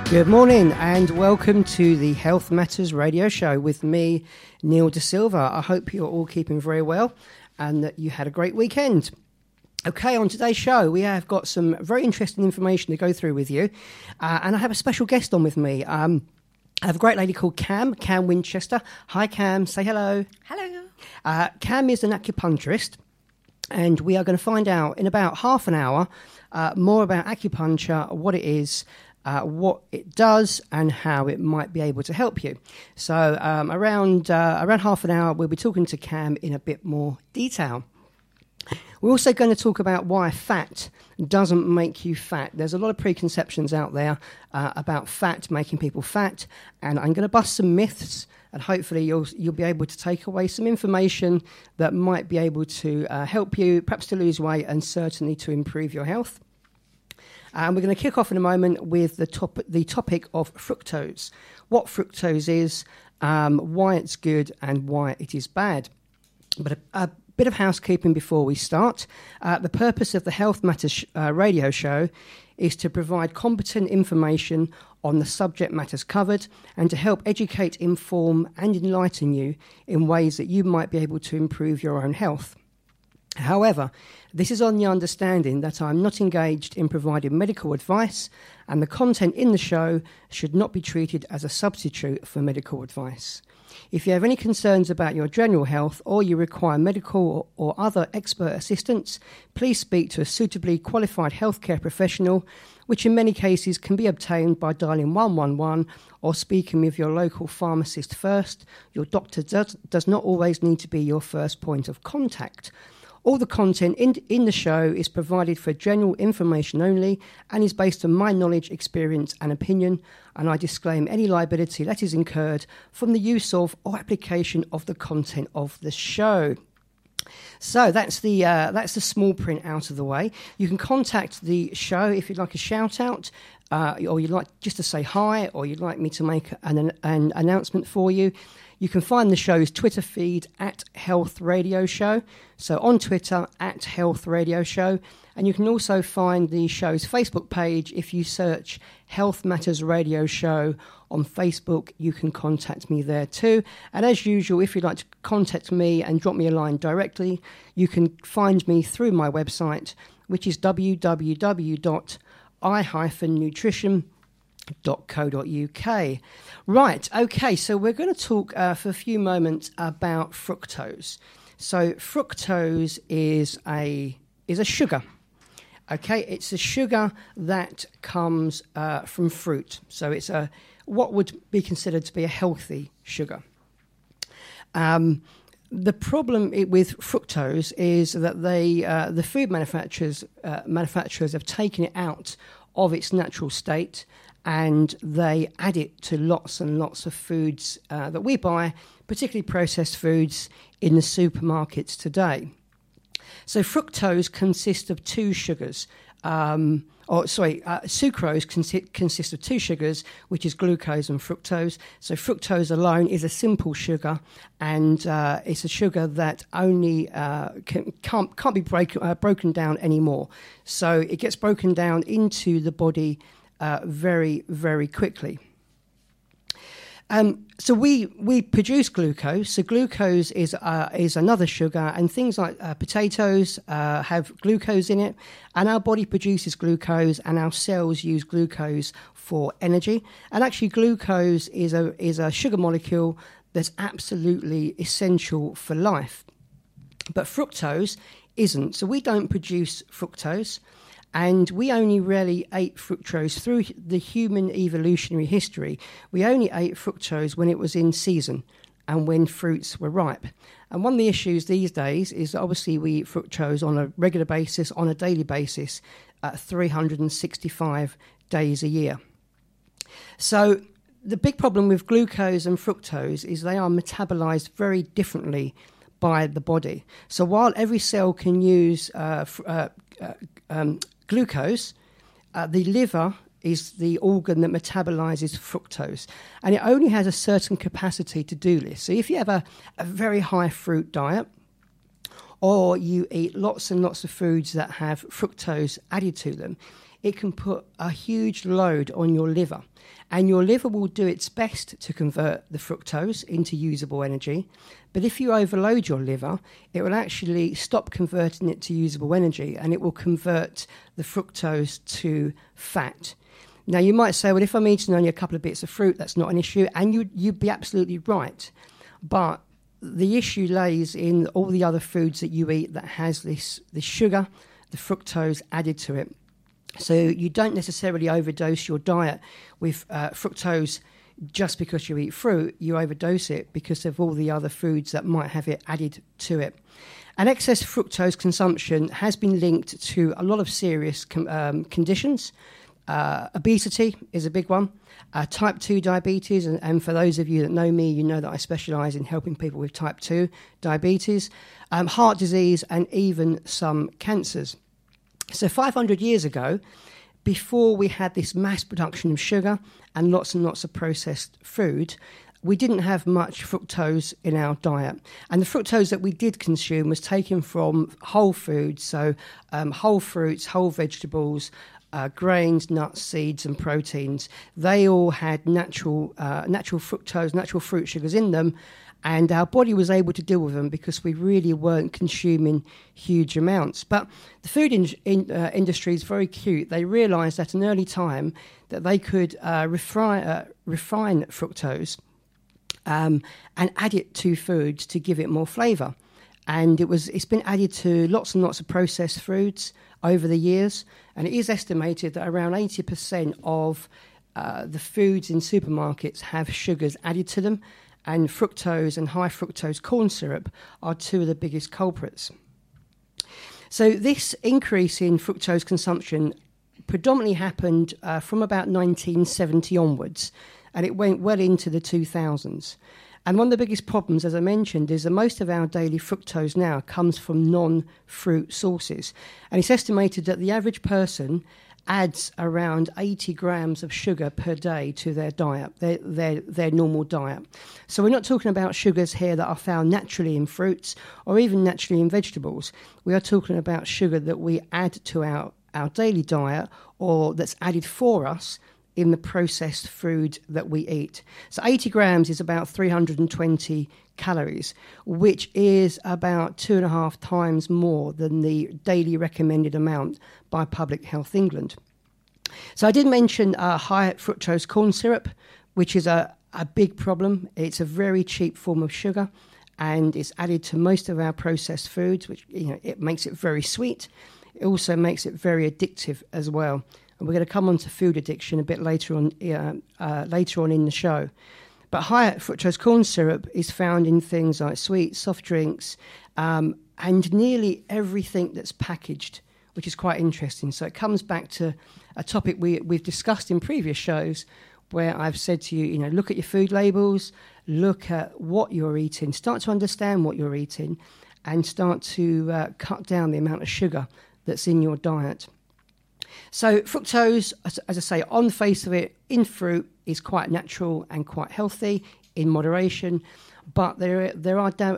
Good morning and welcome to the Health Matters radio show with me, Neil De Silva. I hope you're all keeping very well and that you had a great weekend. Okay, on today's show, we have got some very interesting information to go through with you. And I have a special guest on with me. I have a great lady called Cam Winchester. Hi, Cam. Say hello. Hello. Cam is an acupuncturist, and we are going to find out in about half an hour more about acupuncture, what it is, what it does, and how it might be able to help you. So around half an hour, we'll be talking to Cam in a bit more detail. We're also going to talk about why fat doesn't make you fat. There's a lot of preconceptions out there about fat making people fat, and I'm going to bust some myths, and hopefully you'll be able to take away some information that might be able to help you, perhaps to lose weight and certainly to improve your health. And we're going to kick off in a moment with the topic of fructose. What fructose is, why it's good, and why it is bad. But a bit of housekeeping before we start. The purpose of the Health Matters radio show is to provide competent information on the subject matters covered and to help educate, inform and enlighten you in ways that you might be able to improve your own health. However, this is on the understanding that I'm not engaged in providing medical advice, and the content in the show should not be treated as a substitute for medical advice. If you have any concerns about your general health or you require medical or other expert assistance, please speak to a suitably qualified healthcare professional, which in many cases can be obtained by dialing 111 or speaking with your local pharmacist first. Your doctor does not always need to be your first point of contact. All the content in the show is provided for general information only and is based on my knowledge, experience and opinion, and I disclaim any liability that is incurred from the use of or application of the content of the show. So that's the small print out of the way. You can contact the show if you'd like a shout out, or you'd like just to say hi, or you'd like me to make an announcement for you. You can find the show's Twitter feed at Health Radio Show. So on Twitter at Health Radio Show. And you can also find the show's Facebook page. If you search Health Matters Radio Show on Facebook, you can contact me there too. And as usual, if you'd like to contact me and drop me a line directly, you can find me through my website, which is www.i-nutrition.co.uk. Right, okay, so we're going to talk for a few moments about fructose. So fructose is a sugar. Okay, it's a sugar that comes from fruit. So it's what would be considered to be a healthy sugar. The problem with fructose is that the food manufacturers have taken it out of its natural state, and they add it to lots and lots of foods that we buy, particularly processed foods in the supermarkets today. So fructose consists of two sugars. Sucrose consists of two sugars, which is glucose and fructose. So fructose alone is a simple sugar, and it's a sugar that only can't be broken down anymore. So it gets broken down into the body very, very quickly. So we produce glucose. So glucose is another sugar, and things like potatoes have glucose in it, and our body produces glucose, and our cells use glucose for energy. And actually, glucose is a sugar molecule that's absolutely essential for life. But fructose isn't. So we don't produce fructose. And we only really ate fructose through the human evolutionary history. We only ate fructose when it was in season and when fruits were ripe. And one of the issues these days is that obviously we eat fructose on a regular basis, on a daily basis, 365 days a year. So the big problem with glucose and fructose is they are metabolized very differently by the body. So while every cell can use glucose, the liver is the organ that metabolizes fructose, and it only has a certain capacity to do this. So if you have a very high fruit diet, or you eat lots and lots of foods that have fructose added to them, it can put a huge load on your liver. And your liver will do its best to convert the fructose into usable energy. But if you overload your liver, it will actually stop converting it to usable energy, and it will convert the fructose to fat. Now, you might say, well, if I'm eating only a couple of bits of fruit, that's not an issue. And you'd be absolutely right. But the issue lays in all the other foods that you eat that has this sugar, the fructose added to it. So you don't necessarily overdose your diet with fructose just because you eat fruit. You overdose it because of all the other foods that might have it added to it. And excess fructose consumption has been linked to a lot of serious conditions. Obesity is a big one. Type 2 diabetes, and for those of you that know me, you know that I specialise in helping people with type 2 diabetes, heart disease, and even some cancers. So 500 years ago, before we had this mass production of sugar and lots of processed food, we didn't have much fructose in our diet. And the fructose that we did consume was taken from whole foods, so whole fruits, whole vegetables, grains, nuts, seeds and proteins. They all had natural fructose, natural fruit sugars in them, and our body was able to deal with them because we really weren't consuming huge amounts. But the food industry is very cute. They realised at an early time that they could refine fructose and add it to foods to give it more flavour. And it's been added to lots and lots of processed foods over the years, and it is estimated that around 80% of the foods in supermarkets have sugars added to them, and fructose and high fructose corn syrup are two of the biggest culprits. So this increase in fructose consumption predominantly happened from about 1970 onwards, and it went well into the 2000s. And one of the biggest problems, as I mentioned, is that most of our daily fructose now comes from non-fruit sources. And it's estimated that the average person adds around 80 grams of sugar per day to their diet, their normal diet. So we're not talking about sugars here that are found naturally in fruits or even naturally in vegetables. We are talking about sugar that we add to our daily diet, or that's added for us in the processed food that we eat. So 80 grams is about 320 calories, which is about 2.5 times more than the daily recommended amount by Public Health England. So I did mention high fructose corn syrup, which is a big problem. It's a very cheap form of sugar, and it's added to most of our processed foods, which it makes it very sweet. It also makes it very addictive as well. And we're going to come on to food addiction a bit later on in the show. But high fructose corn syrup is found in things like sweets, soft drinks, and nearly everything that's packaged, which is quite interesting. So it comes back to a topic we've discussed in previous shows, where I've said to you, look at your food labels, look at what you're eating, start to understand what you're eating, and start to cut down the amount of sugar that's in your diet. So fructose, as I say, on the face of it, in fruit is quite natural and quite healthy in moderation, but there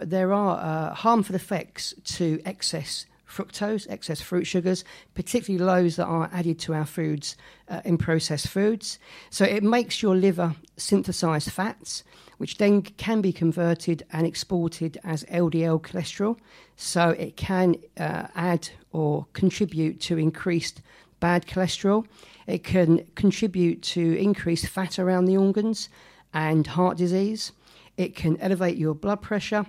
are harmful effects to excess fructose, excess fruit sugars, particularly those that are added to our foods in processed foods. So it makes your liver synthesize fats, which then can be converted and exported as LDL cholesterol. So it can add or contribute to increased bad cholesterol. It can contribute to increased fat around the organs and heart disease. It can elevate your blood pressure.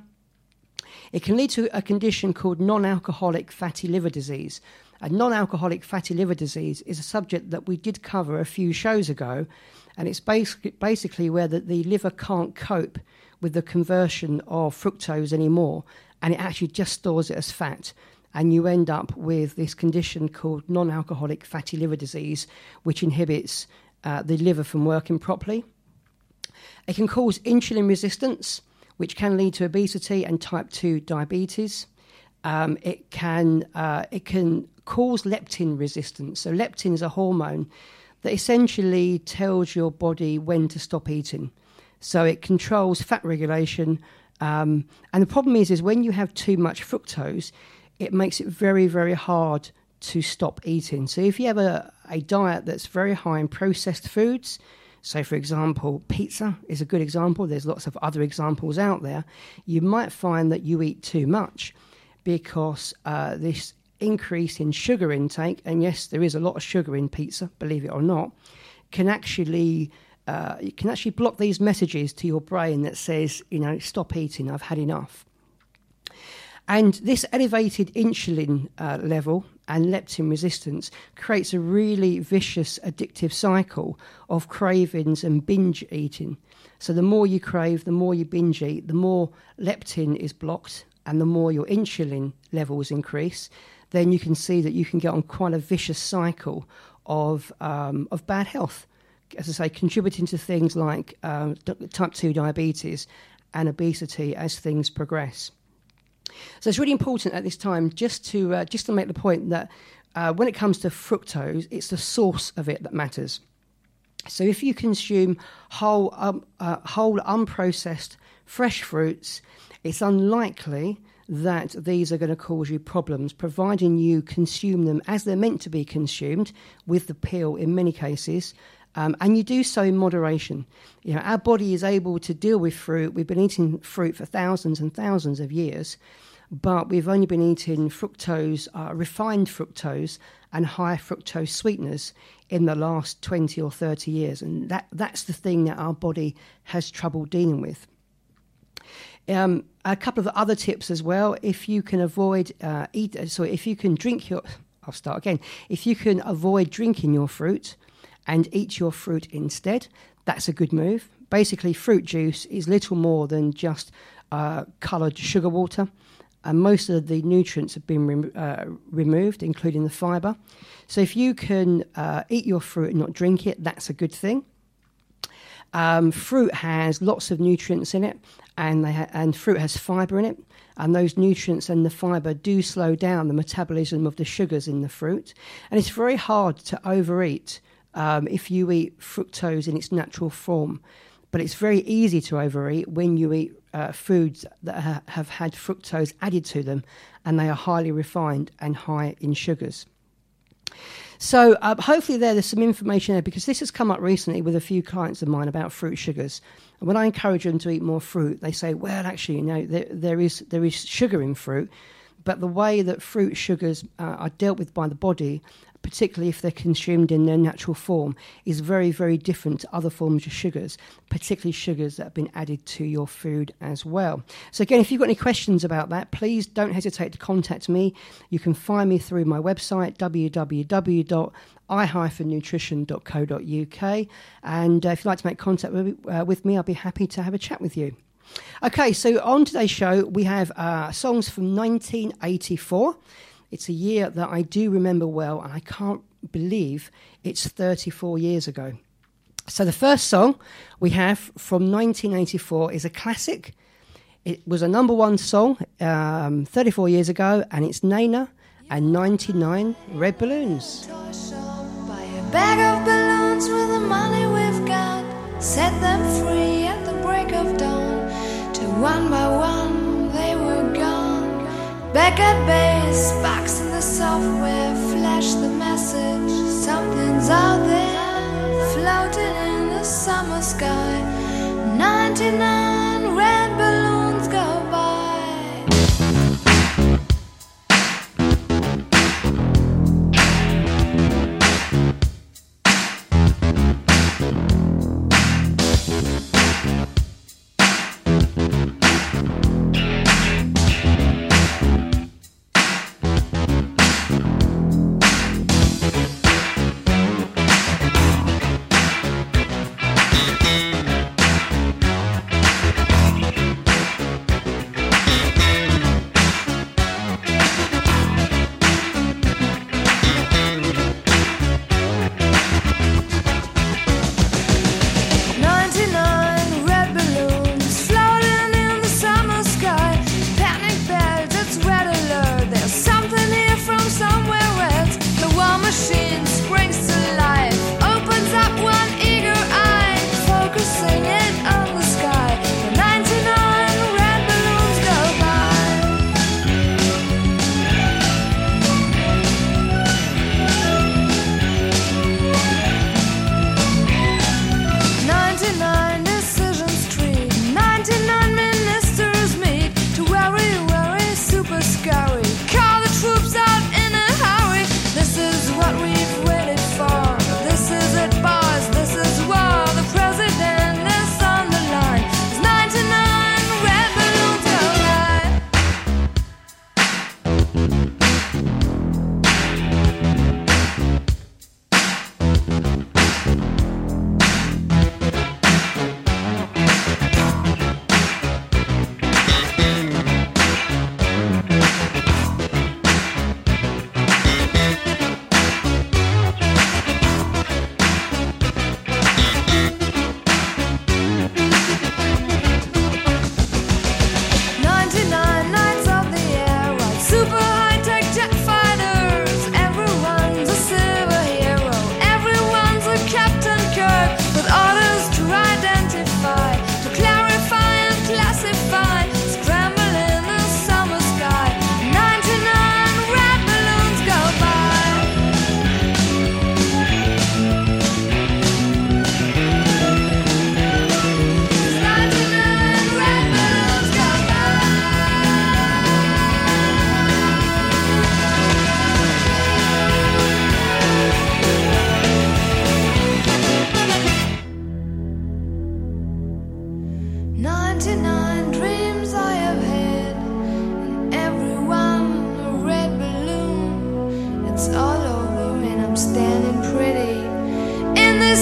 It can lead to a condition called non-alcoholic fatty liver disease. A non-alcoholic fatty liver disease is a subject that we did cover a few shows ago, and it's basically where the liver can't cope with the conversion of fructose anymore, and it actually just stores it as fat. And you end up with this condition called non-alcoholic fatty liver disease, which inhibits the liver from working properly. It can cause insulin resistance, which can lead to obesity and type 2 diabetes. It can cause leptin resistance. So leptin is a hormone that essentially tells your body when to stop eating. So it controls fat regulation. And the problem is when you have too much fructose, it makes it very, very hard to stop eating. So if you have a diet that's very high in processed foods, so for example, pizza is a good example. There's lots of other examples out there. You might find that you eat too much because this increase in sugar intake, and yes, there is a lot of sugar in pizza, believe it or not, can actually block these messages to your brain that says, stop eating, I've had enough. And this elevated insulin level and leptin resistance creates a really vicious addictive cycle of cravings and binge eating. So the more you crave, the more you binge eat, the more leptin is blocked, and the more your insulin levels increase, then you can see that you can get on quite a vicious cycle of bad health. As I say, contributing to things like type 2 diabetes and obesity as things progress. So it's really important at this time just to make the point that when it comes to fructose, it's the source of it that matters. So if you consume whole unprocessed fresh fruits, it's unlikely that these are going to cause you problems, providing you consume them as they're meant to be consumed, with the peel in many cases, and you do so in moderation. Our body is able to deal with fruit. We've been eating fruit for thousands and thousands of years, but we've only been eating fructose, refined fructose and high fructose sweeteners in the last 20 or 30 years, and that's the thing that our body has trouble dealing with. A couple of other tips as well. If you can avoid if you can avoid drinking your fruit and eat your fruit instead, that's a good move. Basically, fruit juice is little more than just coloured sugar water, and most of the nutrients have been removed, including the fibre. So if you can eat your fruit and not drink it, that's a good thing. Fruit has lots of nutrients in it, and fruit has fibre in it, and those nutrients and the fibre do slow down the metabolism of the sugars in the fruit. And it's very hard to overeat if you eat fructose in its natural form, but it's very easy to overeat when you eat foods that have had fructose added to them, and they are highly refined and high in sugars. So hopefully there's some information there, because this has come up recently with a few clients of mine about fruit sugars. And when I encourage them to eat more fruit, they say, well, actually, there is sugar in fruit, but the way that fruit sugars are dealt with by the body, particularly if they're consumed in their natural form, is very, very different to other forms of sugars, particularly sugars that have been added to your food as well. So again, if you've got any questions about that, please don't hesitate to contact me. You can find me through my website, www.i-nutrition.co.uk. And if you'd like to make contact with me, I'll be happy to have a chat with you. Okay, so on today's show, we have songs from 1984. It's a year that I do remember well, and I can't believe it's 34 years ago. So the first song we have from 1984 is a classic. It was a number one song 34 years ago, and it's Nena and 99 Red Balloons. Buy a bag of balloons with the money we've got. Set them free at the break of dawn. Till one by one they were gone. Back at base, box in the software, flash the message. Something's out there, floating in the summer sky. 99 red balloons go by.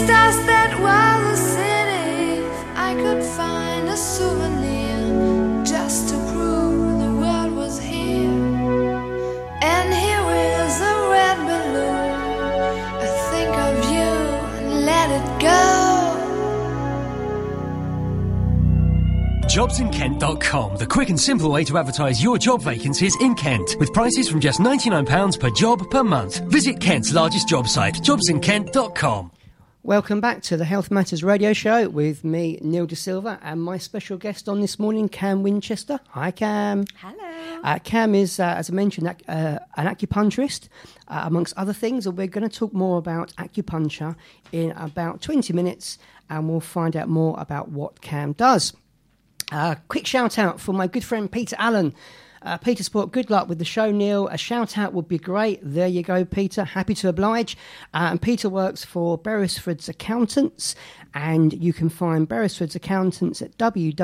dust that was the city. If I could find a souvenir just to prove the world was here. And here is a red balloon. I think of you and let it go. JobsInKent.com, the quick and simple way to advertise your job vacancies in Kent, with prices from just £99 per job per month. Visit Kent's largest job site, JobsInKent.com. Welcome back to the Health Matters radio show with me, Neil De Silva, and my special guest on this morning, Cam Winchester. Hi, Cam. Hello. Cam is, as I mentioned, an acupuncturist, amongst other things, and we're going to talk more about acupuncture in about 20 minutes, and we'll find out more about what Cam does. Quick shout out for my good friend Peter Allen. Peter Sport, good luck with the show, Neil. A shout out would be great. There you go, Peter. Happy to oblige. And Peter works for Beresford's Accountants, and you can find Beresford's Accountants at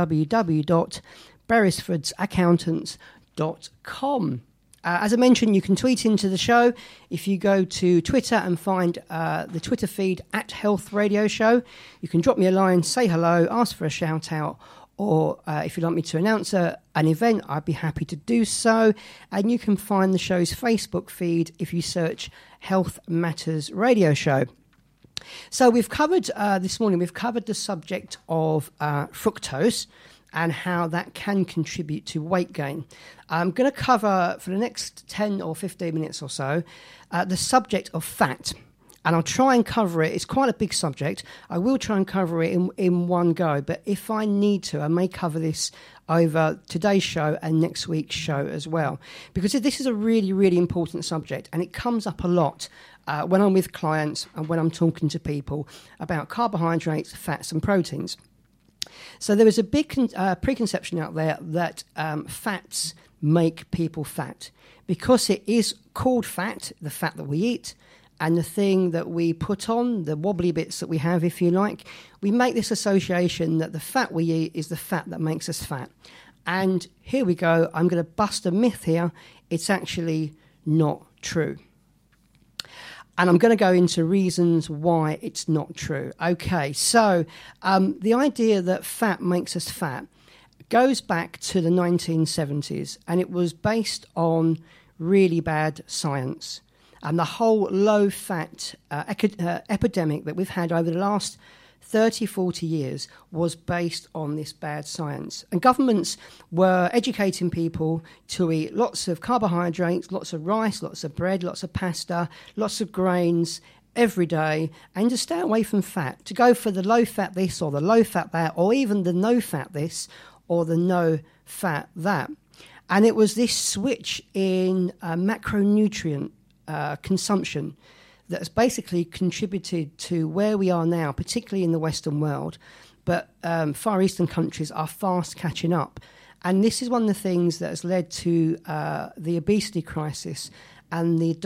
www.beresfordsaccountants.com. As I mentioned, you can tweet into the show. If you go to Twitter and find the Twitter feed at Health Radio Show, you can drop me a line, say hello, ask for a shout out, or if you'd like me to announce an event, I'd be happy to do so. And you can find the show's Facebook feed if you search Health Matters Radio Show. So we've covered, this morning, we've covered the subject of fructose and how that can contribute to weight gain. I'm going to cover, for the next 10 or 15 minutes or so, the subject of fat. And I'll try and cover it. It's quite a big subject. I will try and cover it in one go. But if I need to, I may cover this over today's show and next week's show as well. Because this is a really, really important subject. And it comes up a lot when I'm with clients and when I'm talking to people about carbohydrates, fats and proteins. So there is a big preconception out there that fats make people fat. Because it is called fat, the fat that we eat, and the thing that we put on, the wobbly bits that we have, if you like, we make this association that the fat we eat is the fat that makes us fat. And here we go. I'm going to bust a myth here. It's actually not true. And I'm going to go into reasons why it's not true. Okay, so the idea that fat makes us fat goes back to the 1970s, and it was based on really bad science. And the whole low-fat epidemic that we've had over the last 30, 40 years was based on this bad science. And governments were educating people to eat lots of carbohydrates, lots of rice, lots of bread, lots of pasta, lots of grains every day, and to stay away from fat, to go for the low-fat this or the low-fat that, or even the no-fat this or the no-fat that. And it was this switch in macronutrient consumption that has basically contributed to where we are now, particularly in the Western world, but Far Eastern countries are fast catching up. And this is one of the things that has led to the obesity crisis and the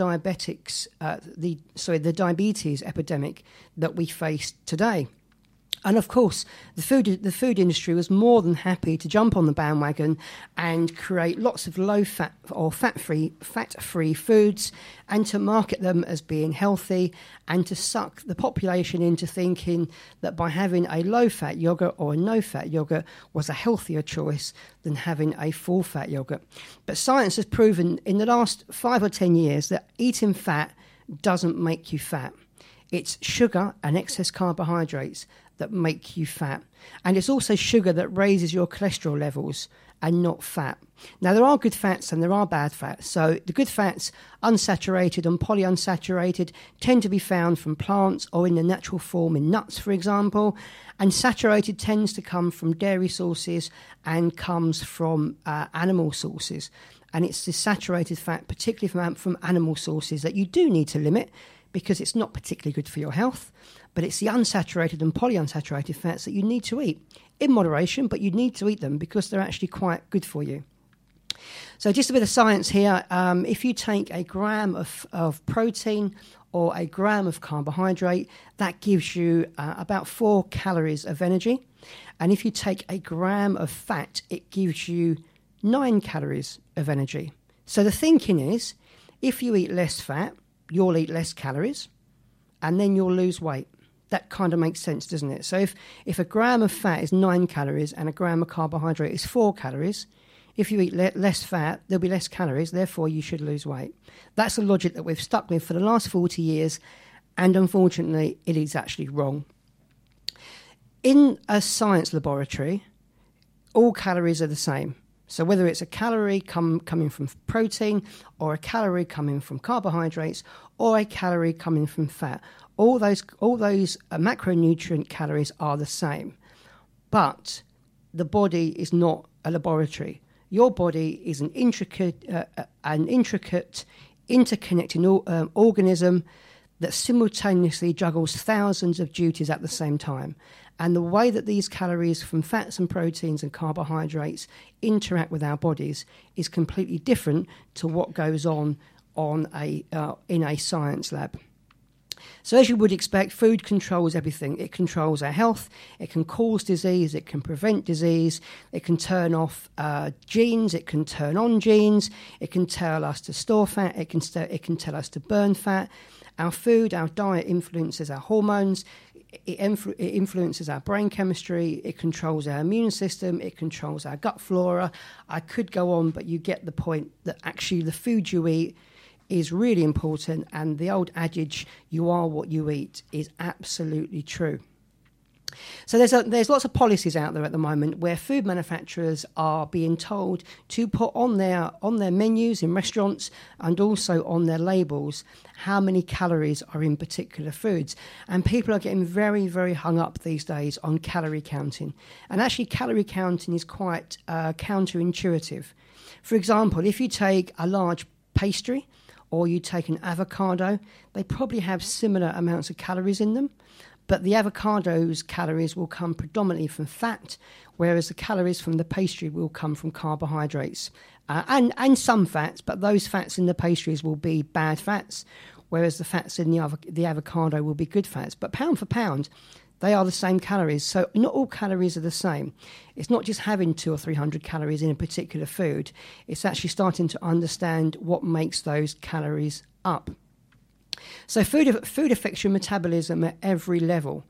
the diabetes epidemic that we face today. And of course, the food industry was more than happy to jump on the bandwagon and create lots of low-fat or fat-free foods, and to market them as being healthy, and to suck the population into thinking that by having a low-fat yogurt or a no-fat yogurt was a healthier choice than having a full-fat yogurt. But science has proven in the last 5 or 10 years that eating fat doesn't make you fat. It's sugar and excess carbohydrates that make you fat. And it's also sugar that raises your cholesterol levels and not fat. Now, there are good fats and there are bad fats. So the good fats, unsaturated and polyunsaturated, tend to be found from plants or in the natural form in nuts, for example. And saturated tends to come from dairy sources and comes from animal sources. And it's the saturated fat, particularly from animal sources, that you do need to limit because it's not particularly good for your health. But it's the unsaturated and polyunsaturated fats that you need to eat in moderation, but you need to eat them because they're actually quite good for you. So just a bit of science here. If you take a gram of protein or a gram of carbohydrate, that gives you about 4 calories of energy. And if you take a gram of fat, it gives you 9 calories of energy. So the thinking is, if you eat less fat, you'll eat less calories, and then you'll lose weight. that kind of makes sense, doesn't it? So if a gram of fat is 9 calories and a gram of carbohydrate is 4 calories, if you eat less fat, there'll be less calories, therefore you should lose weight. That's the logic that we've stuck with for the last 40 years, and unfortunately, it is actually wrong. In a science laboratory, all calories are the same. So whether it's a calorie coming from protein, or a calorie coming from carbohydrates, or a calorie coming from fat, all those macronutrient calories are the same. But the body is not a laboratory. Your body is an intricate, interconnected organism that simultaneously juggles thousands of duties at the same time. And the way that these calories from fats and proteins and carbohydrates interact with our bodies is completely different to what goes on in a science lab. So as you would expect, food controls everything. It controls our health, it can cause disease, it can prevent disease, it can turn off genes, it can turn on genes, it can tell us to store fat, it can tell us to burn fat. Our food, our diet influences our hormones, it influences our brain chemistry, it controls our immune system, it controls our gut flora. I could go on, but you get the point that actually the food you eat is really important, and the old adage, you are what you eat, is absolutely true. So there's lots of policies out there at the moment where food manufacturers are being told to put on their menus in restaurants and also on their labels how many calories are in particular foods. And people are getting very, very hung up these days on calorie counting. And actually calorie counting is quite counterintuitive. For example, if you take a large pastry or you take an avocado, they probably have similar amounts of calories in them. But the avocado's calories will come predominantly from fat, whereas the calories from the pastry will come from carbohydrates and some fats, but those fats in the pastries will be bad fats, whereas the fats in the avocado will be good fats. But pound for pound, they are the same calories. So not all calories are the same. It's not just having 200 or 300 calories in a particular food. It's actually starting to understand what makes those calories up. So food affects your metabolism at every level,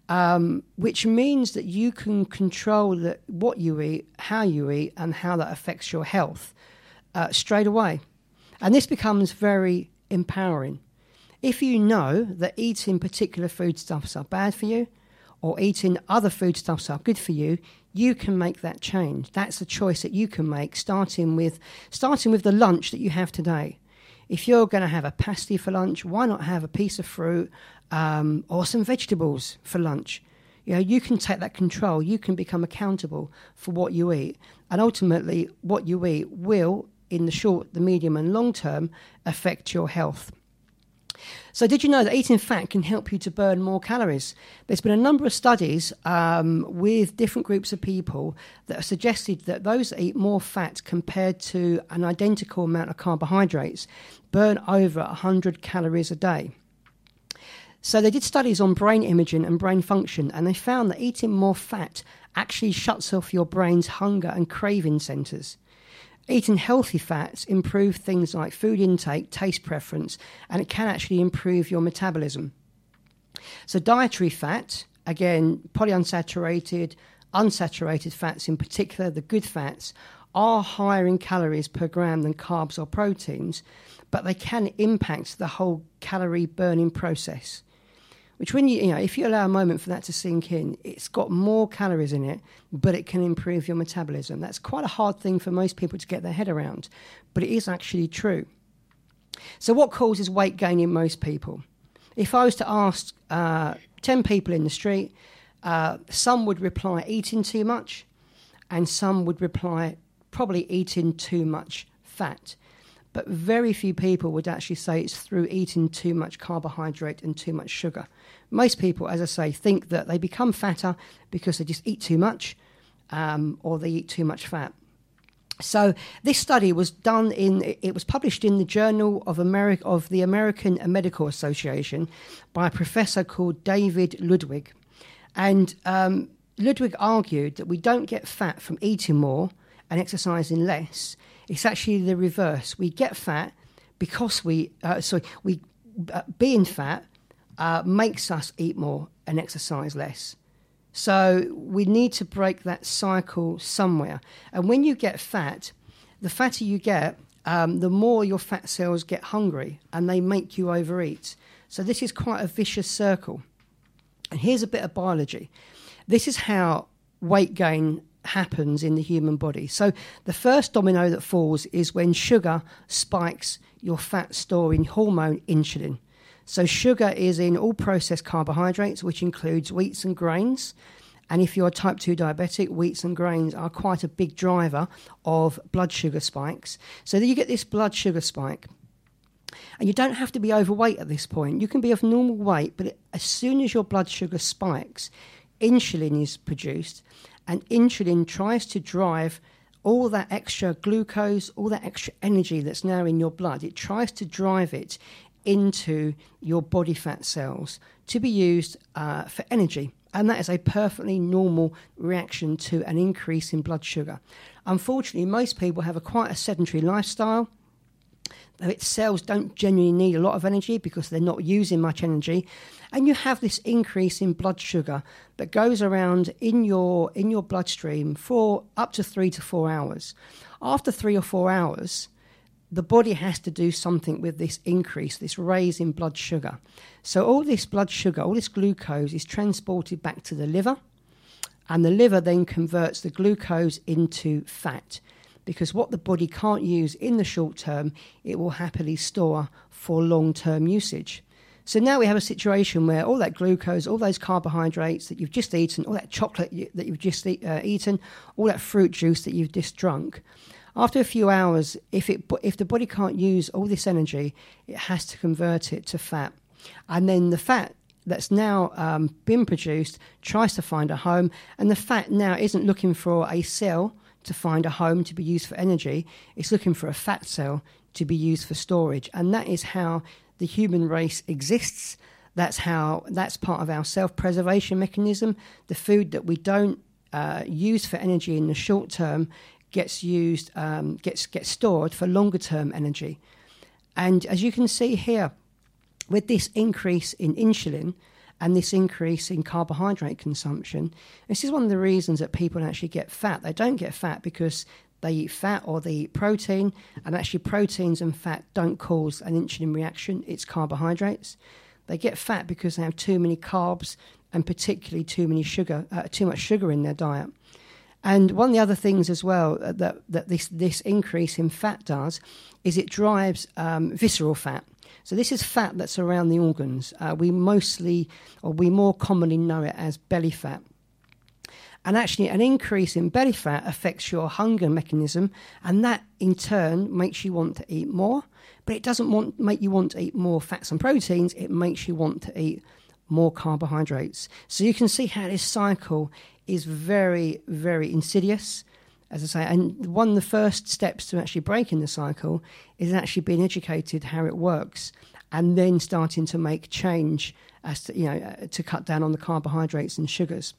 which means that you can control what you eat, how you eat, and how that affects your health straight away. And this becomes very empowering. If you know that eating particular foodstuffs are bad for you, or eating other foodstuffs are good for you, you can make that change. That's a choice that you can make, starting with the lunch that you have today. If you're going to have a pasty for lunch, why not have a piece of fruit or some vegetables for lunch? You know, you can take that control. You can become accountable for what you eat. And ultimately, what you eat will, in the short, the medium and long term, affect your health. So did you know that eating fat can help you to burn more calories? There's been a number of studies with different groups of people that have suggested that those that eat more fat compared to an identical amount of carbohydrates burn over 100 calories a day. So they did studies on brain imaging and brain function, and they found that eating more fat actually shuts off your brain's hunger and craving centres. Eating healthy fats improve things like food intake, taste preference, and it can actually improve your metabolism. So dietary fat, again, polyunsaturated, unsaturated fats in particular, the good fats, are higher in calories per gram than carbs or proteins, but they can impact the whole calorie burning process. Which if you allow a moment for that to sink in, it's got more calories in it, but it can improve your metabolism. That's quite a hard thing for most people to get their head around, but it is actually true. So what causes weight gain in most people? If I was to ask 10 people in the street, some would reply eating too much, and some would reply probably eating too much fat. But very few people would actually say it's through eating too much carbohydrate and too much sugar. Most people, as I say, think that they become fatter because they just eat too much or they eat too much fat. So this study was it was published in the Journal of the American Medical Association by a professor called David Ludwig. And Ludwig argued that we don't get fat from eating more and exercising less. It's actually the reverse. We get fat because being fat makes us eat more and exercise less. So we need to break that cycle somewhere. And when you get fat, the fatter you get, the more your fat cells get hungry and they make you overeat. So this is quite a vicious circle. And here's a bit of biology. This is how weight gain happens in the human body. So the first domino that falls is when sugar spikes your fat storing hormone insulin. So sugar is in all processed carbohydrates, which includes wheats and grains. And if you're a type 2 diabetic, wheats and grains are quite a big driver of blood sugar spikes. So that you get this blood sugar spike. And you don't have to be overweight at this point. You can be of normal weight, but as soon as your blood sugar spikes, insulin is produced, and insulin tries to drive all that extra glucose, all that extra energy that's now in your blood. It tries to drive it into your body fat cells to be used for energy. And that is a perfectly normal reaction to an increase in blood sugar. Unfortunately, most people have quite a sedentary lifestyle. Its cells don't genuinely need a lot of energy because they're not using much energy. And you have this increase in blood sugar that goes around in your bloodstream for up to 3 to 4 hours. After 3 or 4 hours, the body has to do something with this increase, this raise in blood sugar. So all this blood sugar, all this glucose is transported back to the liver, and the liver then converts the glucose into fat, because what the body can't use in the short term, it will happily store for long-term usage. So now we have a situation where all that glucose, all those carbohydrates that you've just eaten, all that chocolate that you've just eaten, all that fruit juice that you've just drunk, after a few hours, if the body can't use all this energy, it has to convert it to fat. And then the fat that's now been produced tries to find a home, and the fat now isn't looking for a cell to find a home to be used for energy. It's looking for a fat cell to be used for storage. And that is how the human race exists. That's part of our self-preservation mechanism. The food that we don't use for energy in the short term gets used, gets stored for longer term energy. And as you can see here, with this increase in insulin and this increase in carbohydrate consumption, this is one of the reasons that people actually get fat. They don't get fat because they eat fat or they eat protein, and actually proteins and fat don't cause an insulin reaction. It's carbohydrates. They get fat because they have too many carbs and particularly too much sugar in their diet. And one of the other things as well that this increase in fat does is it drives visceral fat. So this is fat that's around the organs. We more commonly know it as belly fat. And actually an increase in belly fat affects your hunger mechanism, and that in turn makes you want to eat more. But it doesn't make you want to eat more fats and proteins, it makes you want to eat more carbohydrates. So you can see how this cycle is very, very insidious, as I say. And one of the first steps to actually breaking the cycle is actually being educated how it works, and then starting to make change as to, to cut down on the carbohydrates and sugars.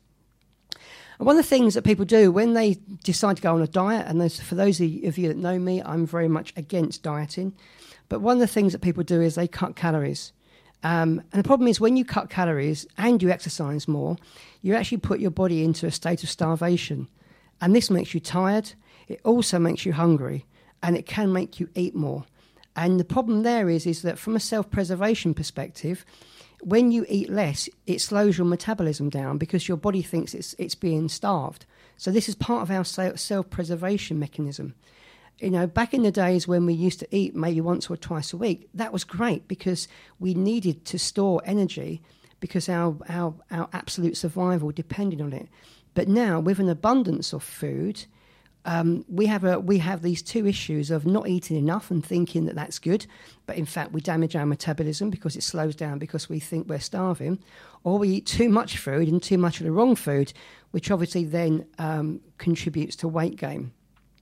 And one of the things that people do when they decide to go on a diet, and for those of you that know me, I'm very much against dieting, but one of the things that people do is they cut calories. And the problem is when you cut calories and you exercise more, you actually put your body into a state of starvation. And this makes you tired. It also makes you hungry, and it can make you eat more. And the problem there is that from a self-preservation perspective, when you eat less, it slows your metabolism down because your body thinks it's being starved. So this is part of our self-preservation mechanism. Back in the days when we used to eat maybe once or twice a week, that was great because we needed to store energy because our absolute survival depended on it. But now, with an abundance of food, we have these two issues of not eating enough and thinking that that's good, but in fact we damage our metabolism because it slows down because we think we're starving, or we eat too much food and too much of the wrong food, which obviously then contributes to weight gain.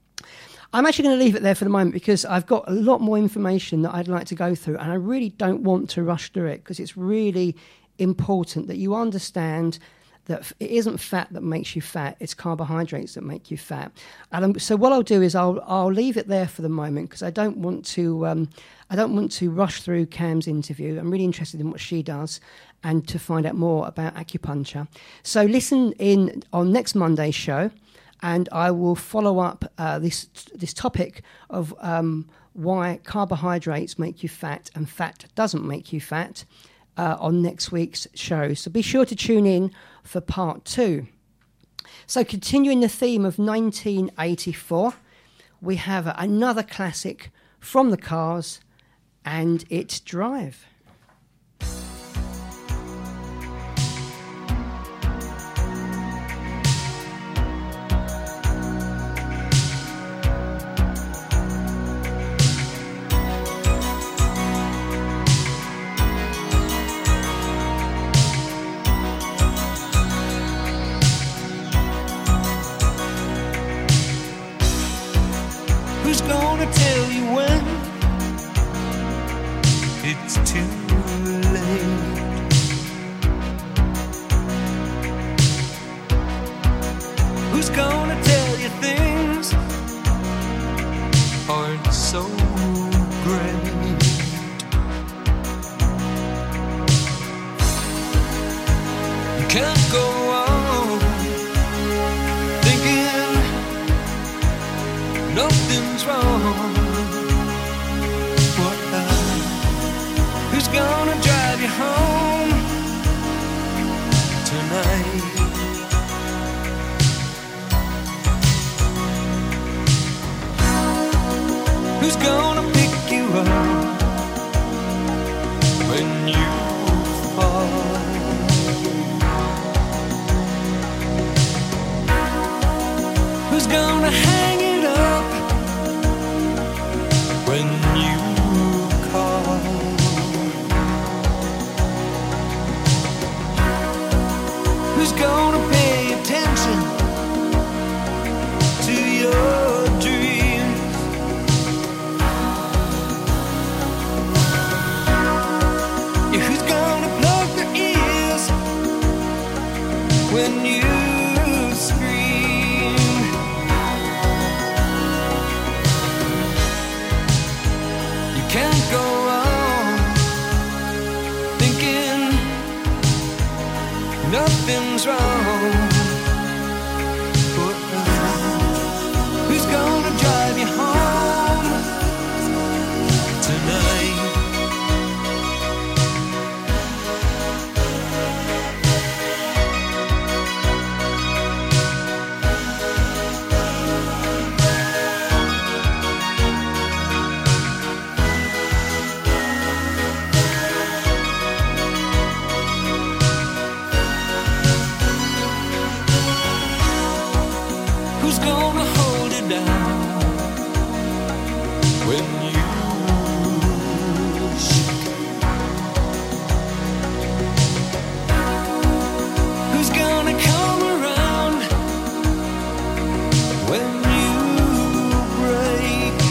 I'm actually going to leave it there for the moment because I've got a lot more information that I'd like to go through, and I really don't want to rush through it because it's really important that you understand that it isn't fat that makes you fat, it's carbohydrates that make you fat. So what I'll do is I'll leave it there for the moment, because I don't want to rush through Cam's interview. I'm really interested in what she does and to find out more about acupuncture. So listen in on next Monday's show, and I will follow up this topic of why carbohydrates make you fat and fat doesn't make you fat on next week's show. So be sure to tune in for part 2. So continuing the theme of 1984, we have another classic from the Cars, and it's Drive. Who's gonna tell you when it's too late? Who's gonna tell you things aren't so great? You can't go on thinking nothing's wrong. Who's gonna drive you home tonight? Who's gonna pick you up when you fall? Who's gonna hang it up when you call? Who's gonna pay attention to your dreams? Yeah, who's gonna plug their ears when you scream? You can't go on thinking nothing's wrong. Who's gonna drive you home tonight? Who's gonna hold it down when you shake? Who's gonna come around when you break?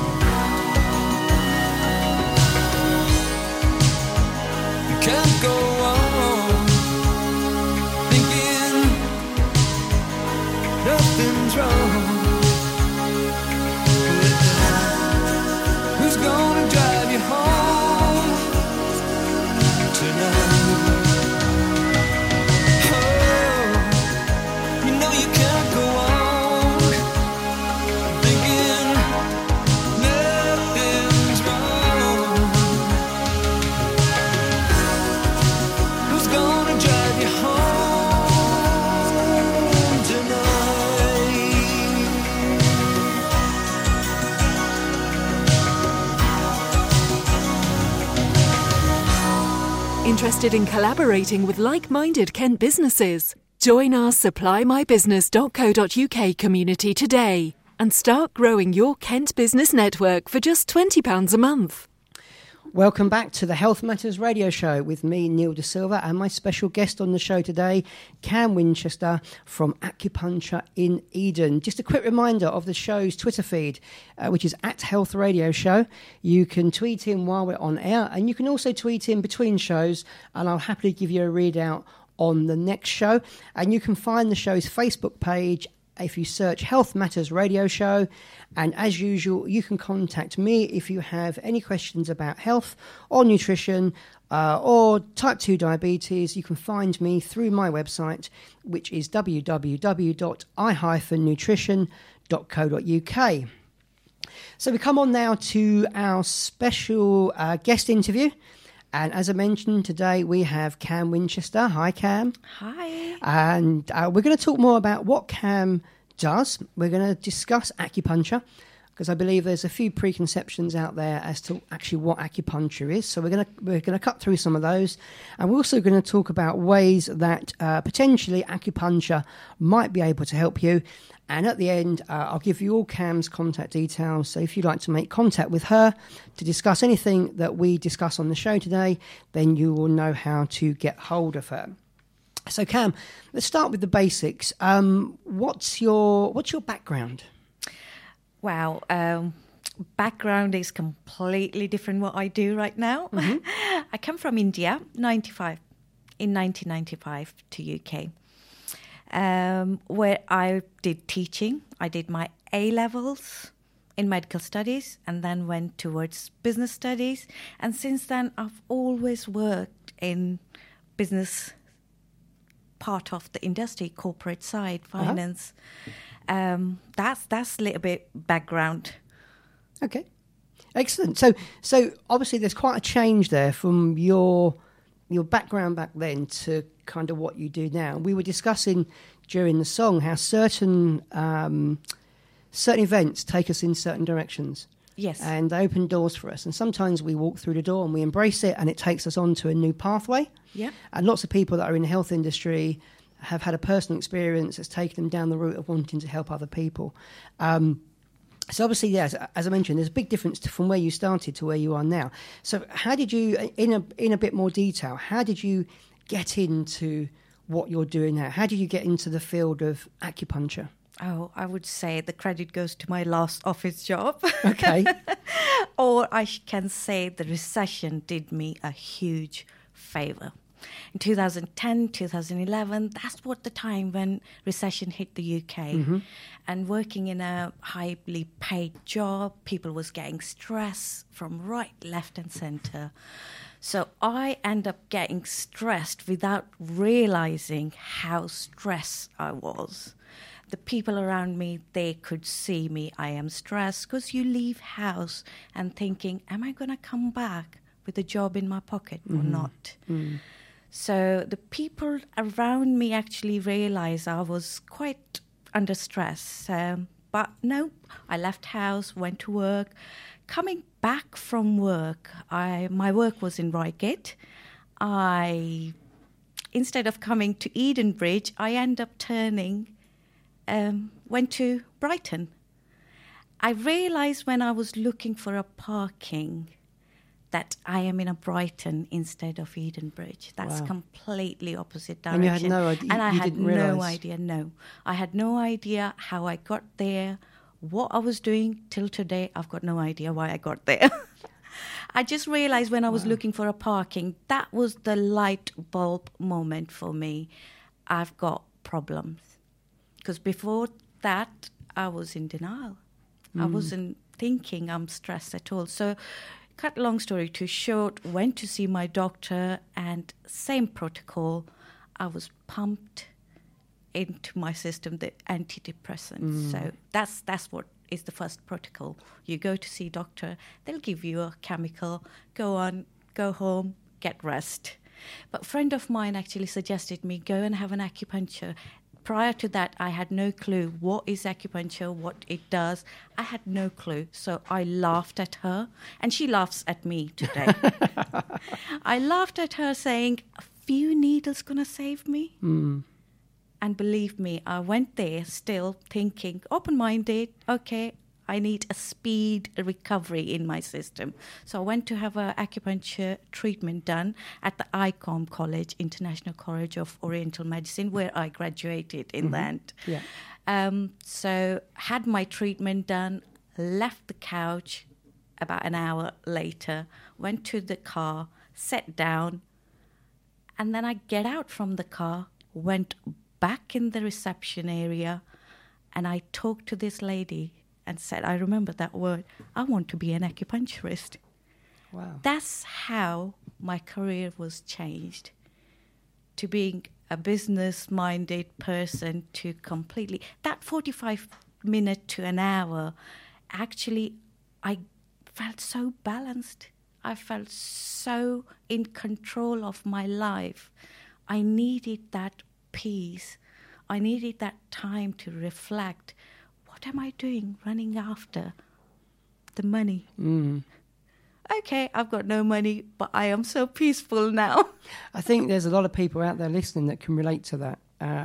You can't go on thinking nothing's wrong. Who's gonna drive you home tonight? Oh, you know you can't go on thinking nothing's wrong. Who's gonna drive you home tonight? Interested in collaborating with like-minded Kent businesses? Join our supply-my-business.co.uk community today and start growing your Kent business network for just £20 a month. Welcome back to the Health Matters Radio Show with me, Neil De Silva, and my special guest on the show today, Cam Winchester from Acupuncture in Eden. Just a quick reminder of the show's Twitter feed, which is @Health Radio Show. You can tweet in while we're on air, and you can also tweet in between shows, and I'll happily give you a readout on the next show. And you can find the show's Facebook page if you search Health Matters Radio Show. And as usual, you can contact me if you have any questions about health or nutrition or type 2 diabetes. You can find me through my website, which is www.i-nutrition.co.uk. So we come on now to our special guest interview. And as I mentioned, today we have Cam Winchester. Hi, Cam. Hi. And we're going to talk more about what Cam does. We're going to discuss acupuncture, because I believe there's a few preconceptions out there as to actually what acupuncture is. So we're going to cut through some of those. And we're also going to talk about ways that potentially acupuncture might be able to help you. And at the end, I'll give you all Cam's contact details. So if you'd like to make contact with her to discuss anything that we discuss on the show today, then you will know how to get hold of her. So Cam, let's start with the basics. What's your background? Wow. Background is completely different what I do right now. Mm-hmm. I come from India, in 1995 to UK. Where I did teaching. I did my A-levels in medical studies and then went towards business studies. And since then, I've always worked in business part of the industry, corporate side, finance. That's a little bit background. Okay, excellent. So obviously there's quite a change there from your background back then to kind of what you do now. We were discussing during the song how certain events take us in certain directions. Yes. And they open doors for us. And sometimes we walk through the door and we embrace it and it takes us on to a new pathway. Yeah. And lots of people that are in the health industry have had a personal experience that's taken them down the route of wanting to help other people. So obviously, yes, as I mentioned, there's a big difference from where you started to where you are now. So how did you, in a bit more detail, how did you get into what you're doing now? How did you get into the field of acupuncture? Oh, I would say the credit goes to my last office job. Okay. Or I can say the recession did me a huge favor. In 2010, 2011, that's what the time when recession hit the UK. Mm-hmm. And working in a highly paid job, people was getting stress from right, left and center. So I end up getting stressed without realizing how stressed I was. The people around me, they could see me, I am stressed, because you leave house and thinking, am I going to come back with a job in my pocket or not? Mm. So the people around me actually realized I was quite under stress. But no, I left house, went to work. Coming back from work, my work was in Reigate. Instead of coming to Edenbridge, I ended up went to Brighton. I realized when I was looking for a parking that I am in a Brighton instead of Edenbridge. That's completely opposite direction. And you had no idea? And I had no realise? idea, no. I had no idea how I got there, what I was doing till today. I've got no idea why I got there. I just realized when I was looking for a parking, that was the light bulb moment for me. I've got problems. Because before that, I was in denial. I wasn't thinking I'm stressed at all. So, cut long story too short, went to see my doctor and same protocol. I was pumped into my system, the antidepressants. So that's what is the first protocol. You go to see doctor, they'll give you a chemical, go home, get rest. But a friend of mine actually suggested me go and have an acupuncture. Prior to that, I had no clue what is acupuncture, what it does. I had no clue. So I laughed at her, and she laughs at me today. I laughed at her saying, a few needles going to save me? And believe me, I went there still thinking, open-minded, okay, I need a speed recovery in my system. So I went to have an acupuncture treatment done at the ICOM College, International College of Oriental Medicine, where I graduated in the end. Yeah. So had my treatment done, left the couch about an hour later, went to the car, sat down, And then I get out from the car, went back in the reception area, and I talked to this lady and said, I remember that word, I want to be an acupuncturist. Wow. That's how my career was changed, to being a business-minded person to completely... That 45 minutes to an hour, actually, I felt so balanced. I felt so in control of my life. I needed that peace. I needed that time to reflect. What am I doing running after the money? Okay, I've got no money, but I am so peaceful now. I think there's a lot of people out there listening that can relate to that.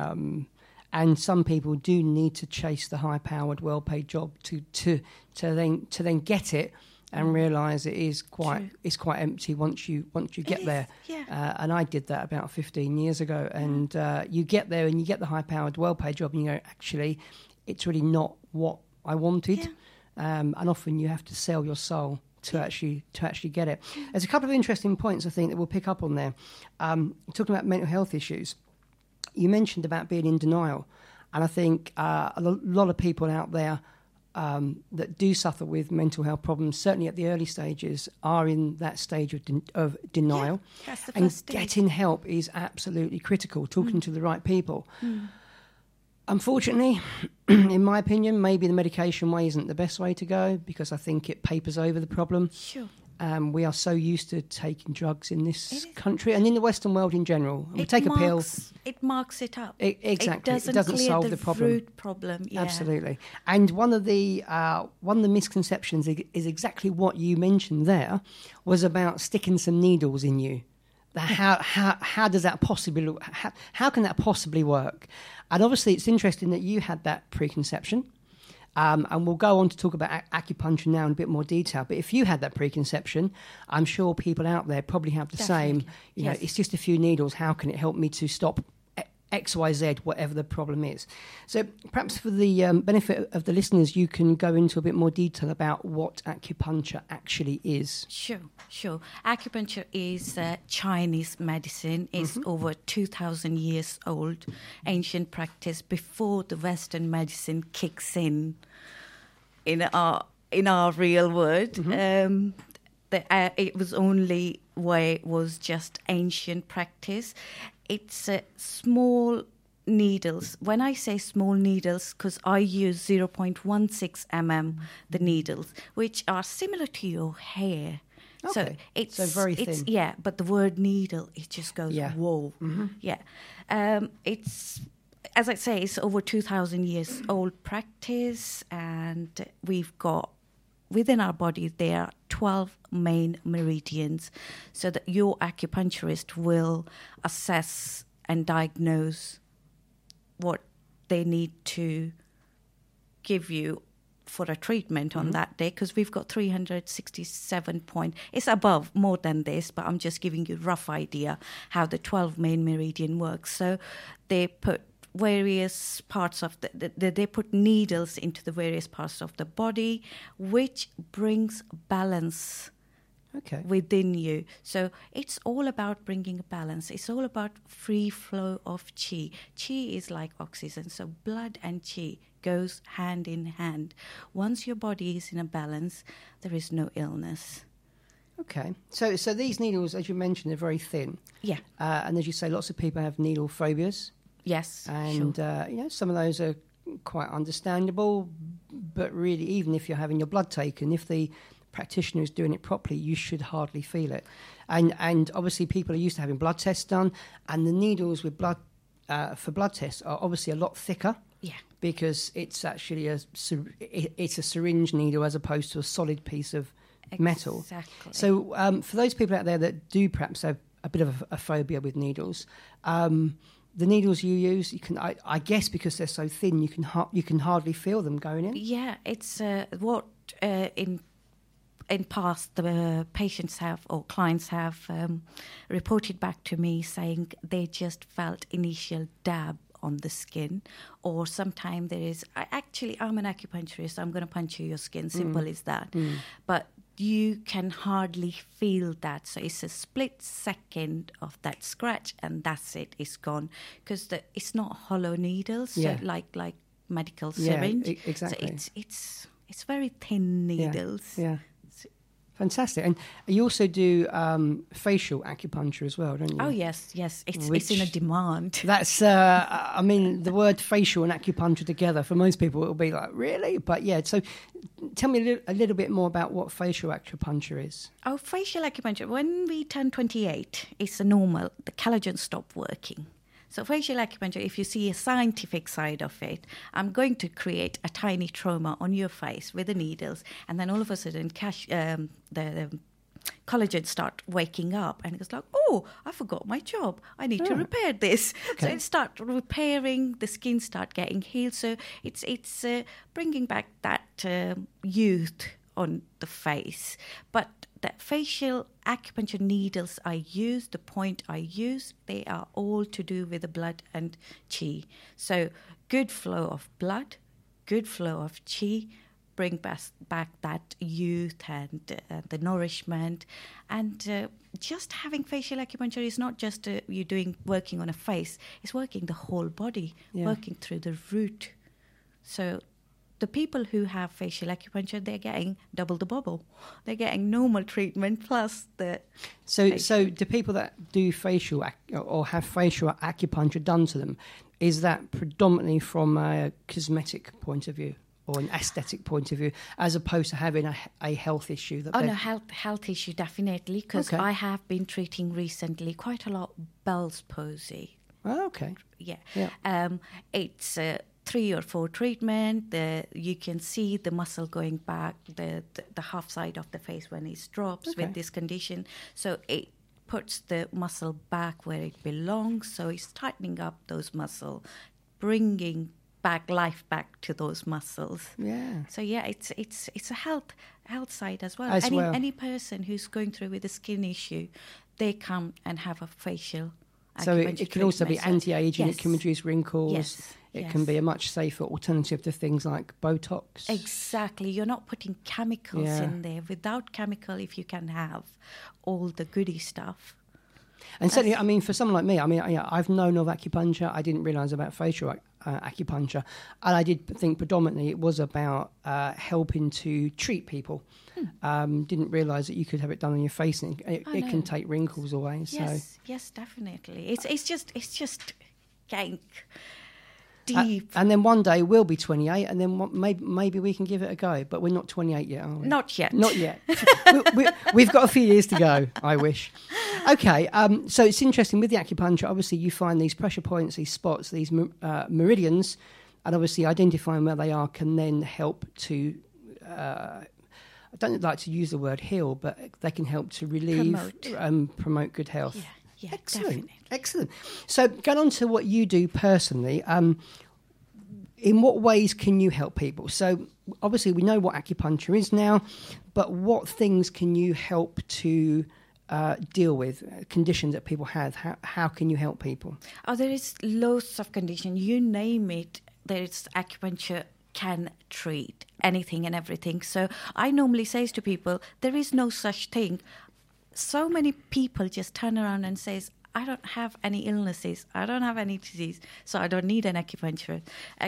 And some people do need to chase the high-powered, well-paid job to then get it and realise it is quite empty once you get there. Yeah. And I did that about 15 years ago. And you get there and you get the high-powered, well-paid job, and you go, actually, it's really not what I wanted. Yeah. And often you have to sell your soul to actually get it. There's a couple of interesting points I think that we'll pick up on there. Talking about mental health issues, you mentioned about being in denial, and I think a lot of people out there that do suffer with mental health problems, certainly at the early stages, are in that stage of denial. Yeah, that's the and first stage. Getting help is absolutely critical. Talking to the right people. Unfortunately, in my opinion, maybe the medication way isn't the best way to go, because I think it papers over the problem. Sure. We are so used to taking drugs in this country and in the Western world in general. We take a pill. It marks it up. Exactly. It doesn't clear solve the problem. root problem. Yeah. Absolutely. And one of the misconceptions is exactly what you mentioned there, was about sticking some needles in you. How does that possibly how can that possibly work? And obviously it's interesting that you had that preconception, and we'll go on to talk about acupuncture now in a bit more detail. But if you had that preconception, I'm sure people out there probably have the Definitely. same. You know, it's just a few needles. How can it help me to stop X, Y, Z, whatever the problem is? So perhaps for the benefit of the listeners, you can go into a bit more detail about what acupuncture actually is. Sure. Acupuncture is Chinese medicine. It's over 2,000 years old, ancient practice before the Western medicine kicks in our real world. It was only way was just ancient practice. It's small needles. When I say small needles, because I use 0.16 the needles, which are similar to your hair. Okay. So very thin. Yeah, but the word needle, it just goes, whoa. Yeah. It's, as I say, it's over 2,000 years old practice, and we've got, within our body, there are 12 main meridians, so that your acupuncturist will assess and diagnose what they need to give you for a treatment on that day, because we've got 367 points. It's above, more than this, but I'm just giving you a rough idea how the 12 main meridian works. So they put various parts of they put needles into the various parts of the body, which brings balance within you. So it's all about bringing balance. It's all about free flow of qi. Qi is like oxygen, so blood and qi goes hand in hand. Once your body is in a balance, there is no illness. Okay, so these needles, as you mentioned, they're very thin. Yeah. And as you say, lots of people have needle phobias. Yes, and sure. Some of those are quite understandable, but really, even if you're having your blood taken, if the practitioner is doing it properly, you should hardly feel it. And obviously people are used to having blood tests done, and the needles with blood for blood tests are obviously a lot thicker. Yeah. Because it's actually a syringe needle as opposed to a solid piece of metal. Exactly. So for those people out there that do perhaps have a bit of a phobia with needles, the needles you use, you can, I guess, because they're so thin, you can hardly feel them going in. Yeah, it's what in past the patients have or clients have reported back to me, saying they just felt initial dab on the skin, or sometimes there is. I'm an acupuncturist. I'm going to puncture your skin. Simple as that. But you can hardly feel that. So it's a split second of that scratch, and that's it. It's gone, because it's not hollow needles, so like medical syringe. Exactly. So it's very thin needles. Yeah. Fantastic. And you also do facial acupuncture as well, don't you? Oh, yes. It's in a demand. That's, I mean, the word facial and acupuncture together, for most people, it'll be like, really? But yeah, so tell me a little bit more about what facial acupuncture is. Oh, facial acupuncture, when we turn 28, it's a normal, the collagen stops working. So facial acupuncture, if you see a scientific side of it, I'm going to create a tiny trauma on your face with the needles, and then all of a sudden the collagen start waking up, and it's like, oh, I forgot my job. I need to repair this. Okay. So it start repairing, the skin start getting healed. So it's bringing back that youth on the face. But the facial acupuncture needles I use, the point I use, they are all to do with the blood and qi. So good flow of blood, good flow of qi, bring back that youth and the nourishment. And just having facial acupuncture is not just you working on a face, it's working the whole body, working through the root. So the people who have facial acupuncture, they're getting double the bubble. They're getting normal treatment plus the... So do people that do facial or have facial acupuncture done to them, is that predominantly from a cosmetic point of view or an aesthetic point of view, as opposed to having a health issue? Health issue, definitely, because I have been treating recently quite a lot Bell's palsy. Oh, okay. Yeah. It's... 3 or 4 treatment, you can see the muscle going back, the half side of the face when it drops with this condition. So it puts the muscle back where it belongs. So it's tightening up those muscles, bringing life back to those muscles. Yeah. So it's a health side as well. Any person who's going through with a skin issue, they come and have a facial. So it can also be anti-aging. Yes. It can reduce wrinkles. Yes. It can be a much safer alternative to things like Botox. Exactly. You're not putting chemicals in there. Without chemical, if you can have all the goody stuff. And certainly, I mean, for someone like me, I mean, I've known of acupuncture. I didn't realise about facial acupuncture. And I did think predominantly it was about helping to treat people. Didn't realise that you could have it done on your face, and it can take wrinkles away. Yes, definitely. It's just getting deep. And then one day we'll be 28, and then maybe we can give it a go. But we're not 28 yet, are we? Not yet. Not yet. We've got a few years to go, I wish. Okay, so it's interesting with the acupuncture. Obviously, you find these pressure points, these spots, these meridians, and obviously identifying where they are can then help to... I don't like to use the word heal, but they can help to relieve, promote good health. Yeah, excellent, definitely. Excellent. So going on to what you do personally, in what ways can you help people? So obviously we know what acupuncture is now, but what things can you help to deal with, conditions that people have? How can you help people? Oh, there is loads of conditions. You name it, there is acupuncture can treat anything and everything. So I normally say to people, there is no such thing. So many people just turn around and says, I don't have any illnesses, I don't have any disease, so I don't need an acupuncture.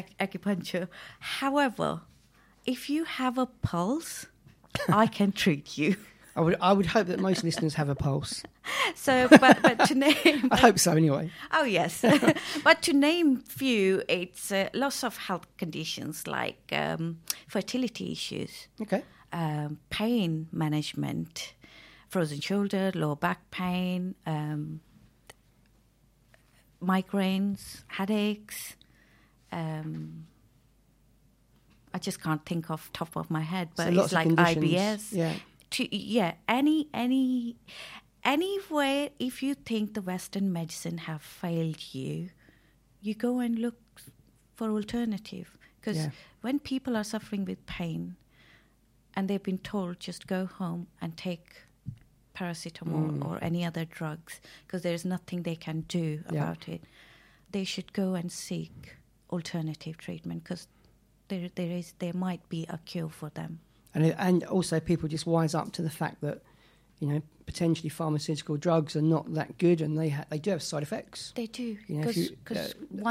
However, if you have a pulse, I can treat you. I would hope that most listeners have a pulse. So, but to name... I hope so, anyway. Oh, yes. But to name few, it's lots of health conditions like fertility issues, pain management, frozen shoulder, lower back pain, migraines, headaches. I just can't think off top of my head, but so it's like IBS. Yeah. Anywhere, if you think the Western medicine have failed you, you go and look for alternative. Because when people are suffering with pain and they've been told just go home and take paracetamol or any other drugs because there's nothing they can do about it, they should go and seek alternative treatment because there might be a cure for them. And also people just wise up to the fact that, potentially pharmaceutical drugs are not that good, and they do have side effects. They do. You know, Because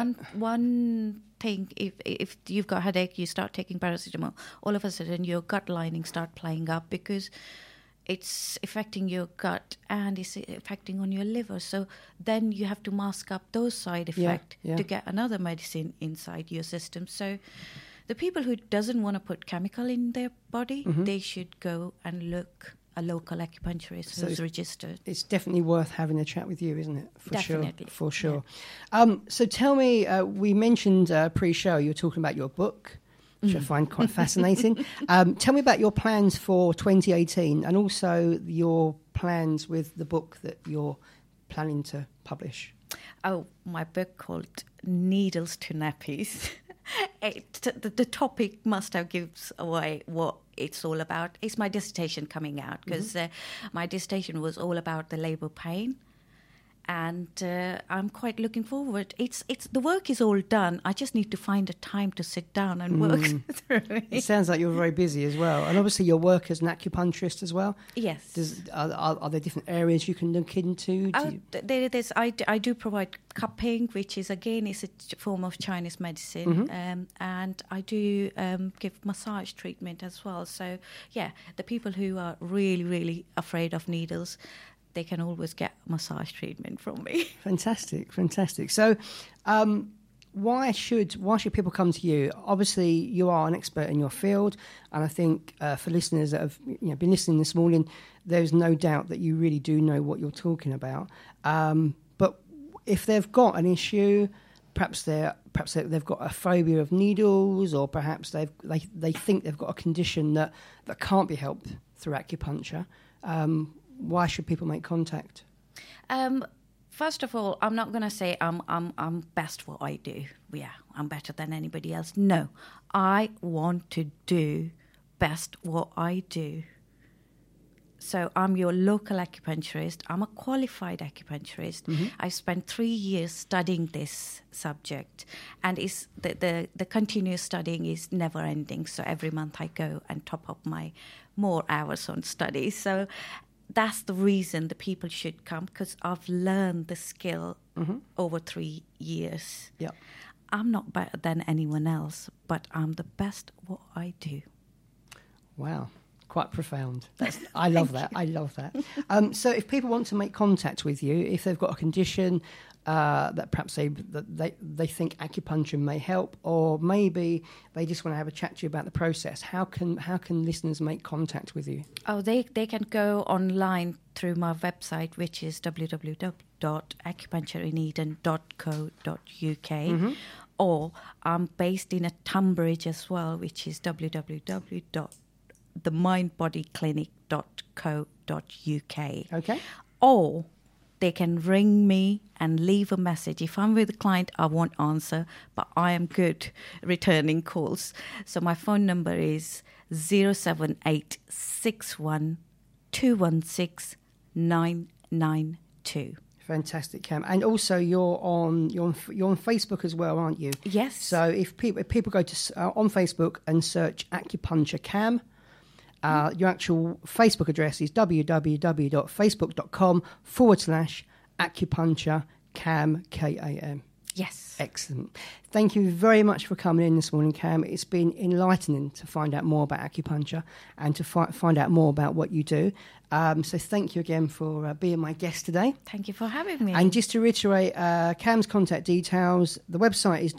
one thing, if you've got a headache, you start taking paracetamol, all of a sudden your gut lining start playing up because it's affecting your gut and it's affecting on your liver. So then you have to mask up those side effects to get another medicine inside your system. So the people who doesn't want to put chemical in their body, they should go and look a local acupuncturist who's registered. It's definitely worth having a chat with you, isn't it? Definitely. For sure. Yeah. So tell me, we mentioned pre-show, you were talking about your book, which I find quite fascinating. Tell me about your plans for 2018 and also your plans with the book that you're planning to publish. Oh, my book called Needles to Nappies. The topic must have gives away what it's all about. It's my dissertation coming out because my dissertation was all about the labour pain, and I'm quite looking forward. It's the work is all done. I just need to find a time to sit down and work through it. It sounds like you're very busy as well, and obviously your work as an acupuncturist as well. Yes. Are there different areas you can look into? I do provide cupping, which is again is a form of Chinese medicine, and I do give massage treatment as well. So yeah, the people who are really, really afraid of needles, they can always get massage treatment from me. Fantastic. So, why should people come to you? Obviously, you are an expert in your field, and I think for listeners that have been listening this morning, there's no doubt that you really do know what you're talking about. But if they've got an issue, perhaps they've got a phobia of needles, or perhaps they think they've got a condition that can't be helped through acupuncture. Why should people make contact? First of all, I'm not going to say I'm best what I do. Yeah, I'm better than anybody else. No, I want to do best what I do. So I'm your local acupuncturist. I'm a qualified acupuncturist. I spent 3 years studying this subject, and it's the continuous studying is never ending. So every month I go and top up my more hours on study. So that's the reason the people should come, because I've learned the skill over 3 years. Yeah, I'm not better than anyone else, but I'm the best what I do. Wow, quite profound. I love that. So if people want to make contact with you, if they've got a condition that perhaps they think acupuncture may help, or maybe they just want to have a chat to you about the process, how can listeners make contact with you? Oh, they can go online through my website, which is www.acupunctureineden.co.uk, or I'm based in Tunbridge as well, which is www.themindbodyclinic.co.uk. Okay. Or they can ring me and leave a message. If I'm with a client, I won't answer, but I am good returning calls. So my phone number is 07861 216 992. Fantastic, Cam. And also, you're on Facebook as well, aren't you? Yes. So if people go to on Facebook and search Acupuncture Cam, your actual Facebook address is www.facebook.com/acupuncture Cam, KAM. Yes. Excellent. Thank you very much for coming in this morning, Cam. It's been enlightening to find out more about acupuncture and to find out more about what you do. So thank you again for being my guest today. Thank you for having me. And just to reiterate, Cam's contact details, the website is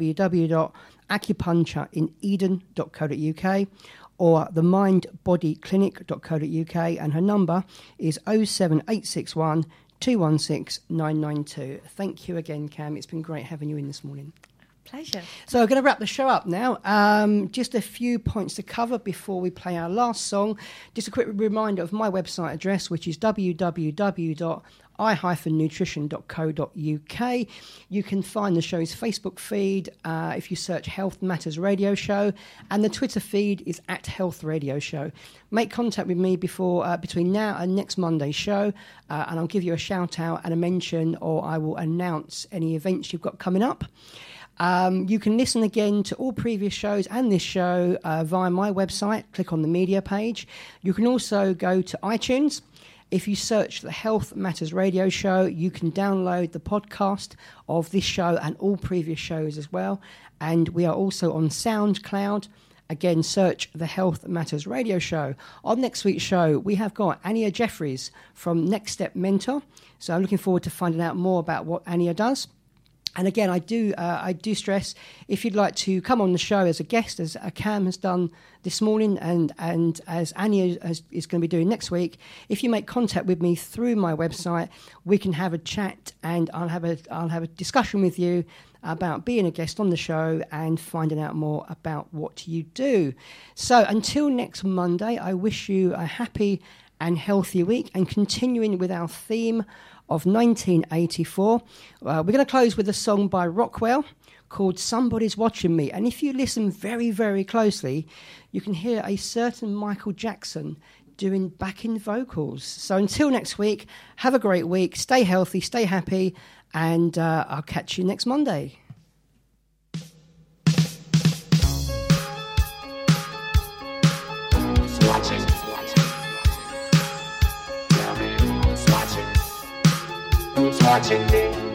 www.acupunctureineden.co.uk or themindbodyclinic.co.uk, and her number is 07861 216 992. Thank you again, Cam. It's been great having you in this morning. Pleasure. So we're going to wrap the show up now. Just a few points to cover before we play our last song. Just a quick reminder of my website address, which is www.i-nutrition.co.uk. You can find the show's Facebook feed if you search Health Matters Radio Show, and the Twitter feed is @Health Radio Show. Make contact with me between now and next Monday's show, and I'll give you a shout out and a mention, or I will announce any events you've got coming up. You can listen again to all previous shows and this show via my website. Click on the media page. You can also go to iTunes. If you search the Health Matters Radio Show, you can download the podcast of this show and all previous shows as well. And we are also on SoundCloud. Again, search the Health Matters Radio Show. On next week's show, we have got Ania Jeffries from Next Step Mentor. So I'm looking forward to finding out more about what Ania does. And again, I do stress, if you'd like to come on the show as a guest, as Cam has done this morning, and as Anya is going to be doing next week, if you make contact with me through my website, we can have a chat, and I'll have a discussion with you about being a guest on the show and finding out more about what you do. So until next Monday, I wish you a happy and healthy week, and continuing with our theme of 1984. We're going to close with a song by Rockwell called Somebody's Watching Me. And if you listen very, very closely, you can hear a certain Michael Jackson doing backing vocals. So until next week, have a great week. Stay healthy, stay happy, and I'll catch you next Monday. Watching me.